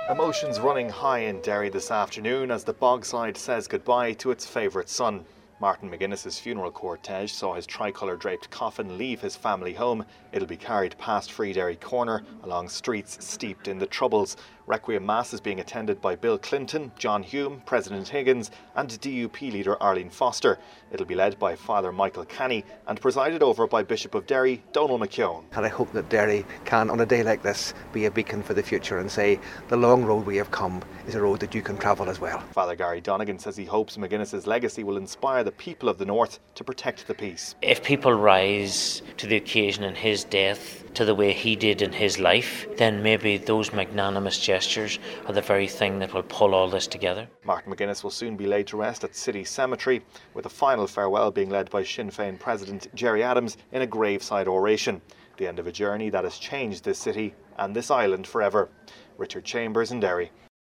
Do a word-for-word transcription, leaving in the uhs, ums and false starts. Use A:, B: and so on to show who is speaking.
A: Emotions running high in Derry this afternoon as the Bogside says goodbye to its favourite son. Martin McGuinness's funeral cortege saw his tricolour draped coffin leave his family home. It'll be carried past Free Derry Corner along streets steeped in the Troubles. Requiem Mass is being attended by Bill Clinton, John Hume, President Higgins and D U P leader Arlene Foster. It'll be led by Father Michael Canny and presided over by Bishop of Derry, Donal McKeown.
B: And I hope that Derry can, on a day like this, be a beacon for the future and say the long road we have come is a road that you can travel as well.
A: Father Gary Donegan says he hopes McGuinness's legacy will inspire the people of the North to protect the peace.
C: If people rise to the occasion in his death to the way he did in his life, then maybe those magnanimous gestures are the very thing that will pull all this together.
A: Martin McGuinness will soon be laid to rest at City Cemetery, with a final farewell being led by Sinn Féin President Gerry Adams in a graveside oration. The end of a journey that has changed this city and this island forever. Richard Chambers in Derry.